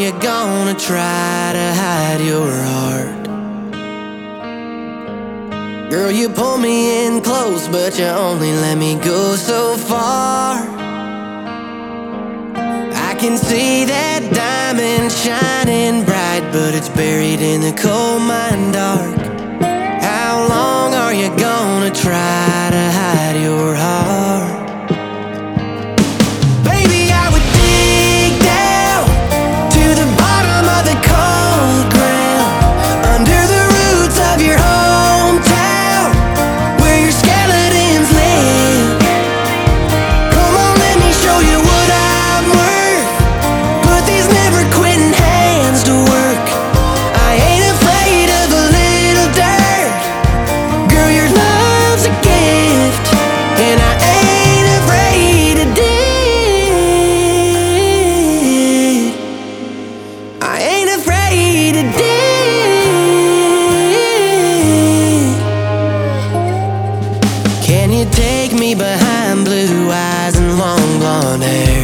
you gonna try to hide your heart? Girl, you pull me in close, but you only let me go so far. I can see that diamond shining bright, but it's buried in the coal mine dark. How long are you gonna try to hide your heart? Baby, I would dig down to the bottom of the cold ground, under the roots of your hometown, where your skeletons live. Come on, let me show you what I'm worth. Put these never quitting hands to work. I ain't afraid of a little dirt. Girl, your love's a gift, and I ain't afraid to dig. I ain't afraid to dig. Can you take me behind blue eyes and long blonde hair?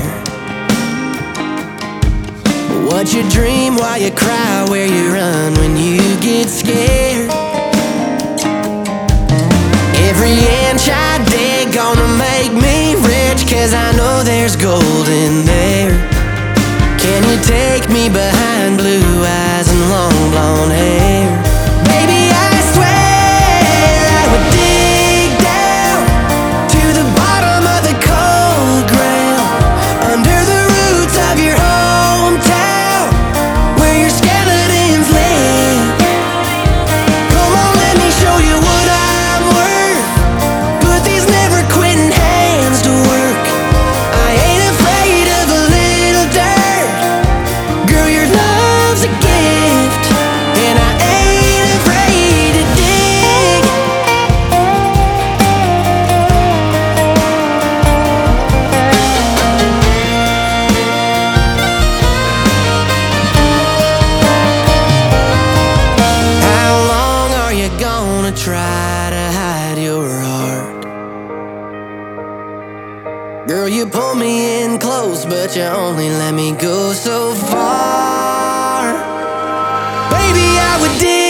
What you dream while you cry, where you run when you get scared? Every inch I dig gonna make me rich, 'cause I know there's gold in there. Can you take me behind blue eyes and long blonde hair? Baby, I swear I would dig down to the bottom of the cold ground, under the roots of your hometown, where your skeletons live. Come on, let me show you what I'm worth. Put these never quitting hands to work. I ain't afraid of a little dirt. Girl, your love's a gift, and I ain't afraid to dig. How long are you gonna try to hide your heart? Girl, you pull me in close, but you only let me go so far. Baby, I would dig